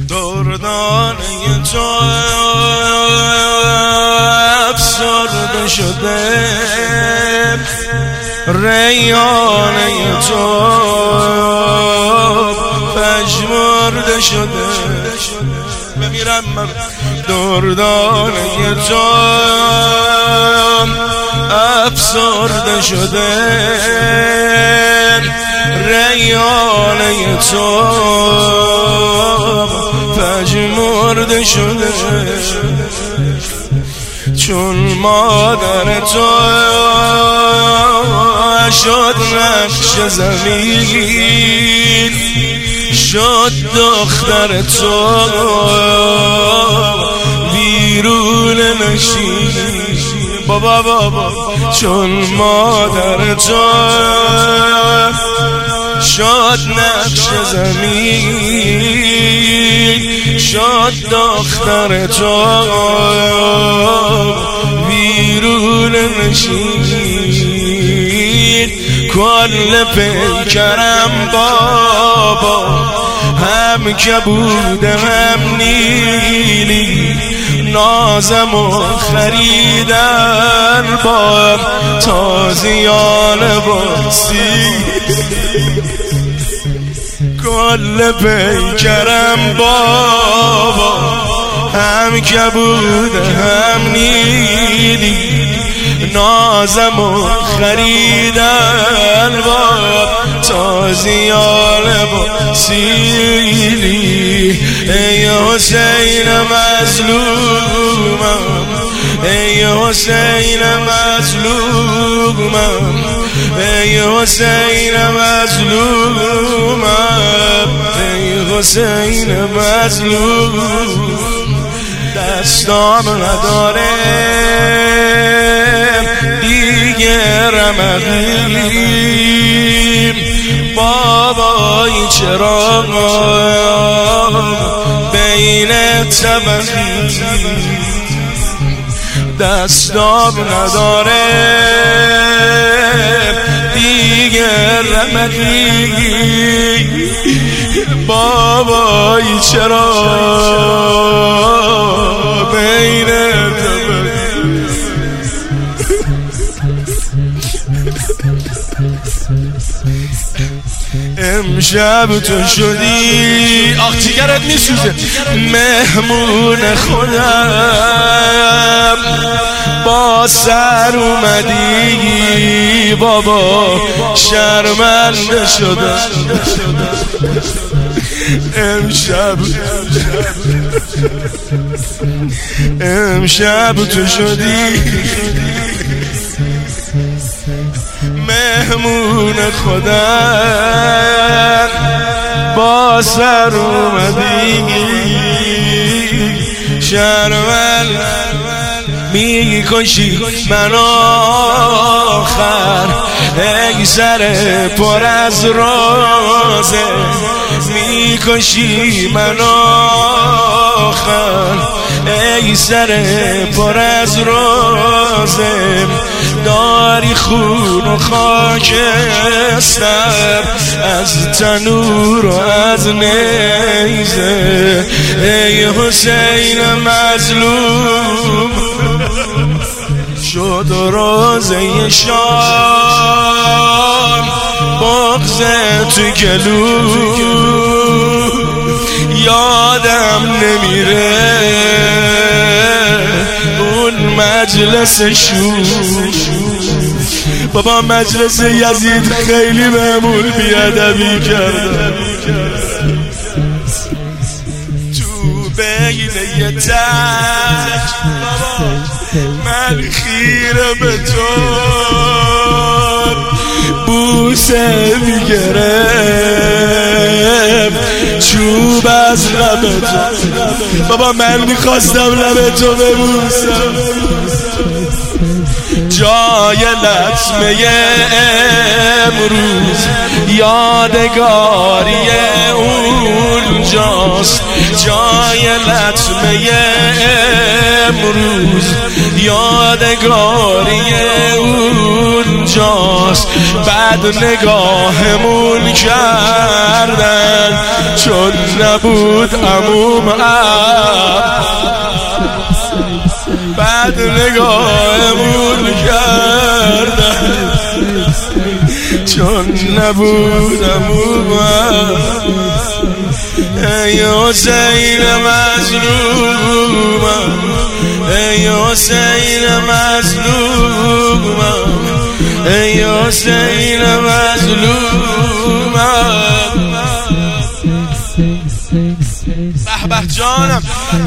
دردانه تو افسرده شده، ریانه تو پژمرده شده. بمیرم من دردانه تو افسرده شده، ریانه تو پژمرده شده. چون مادر تو شد نقش زمین، شد دختر تو بیرون نشین. بابا چون مادر تو شد نقش زمین، شد دختر تو بیرون نشین. کل پیکرم بابا هم کبوده هم نیلی، نازم و خریدن با تازیان باسی. کل پیکرم بابا هم کبوده هم نیلی، نازم و خریدن با تازیان سیلی. ای حسین مظلومم، ای حسین مظلومم، ای حسین مظلومم، ای حسین مظلوم. دستام نداره دیگه رمقیم، بابای چرا بین طبقی. دستام نداره دیگه رمقیم، بابای چرا بین امشب تو شدی آخ جیگرت میسوزه مهمون خودم، با سر اومدی بابا شرمنده شدم. امشب تو شدی مهمون خودم، با سر اومدی شرمن میکشی من آخر. ای سر پر از رازه میکشی من آخر، ای سر پر از رازه داری خون و خاکستر از تنور و از نیزه. ای حسین مظلوم شد روزه شام، بغض تو گلو یادم نمیره، اون مجلس شور. بابا مجلس یزید خیلی بهمون بیادبی کردن، تو بین یه تک من خیره به تو بوسه میگرم، چوب از لب تو. بابا من میخواستم لب تو ببوسم، جای لطمه امروز یادگاری اونجاست، جای لطمه امروز یادگاری اونجاست. کجاست بعد نگاهمون کردن چون نبود عموم بعد نگاهمون کردن چون نبود عموم ای حسین مظلومم ای حسین مظلومم ای حسین مظلومم به به جانم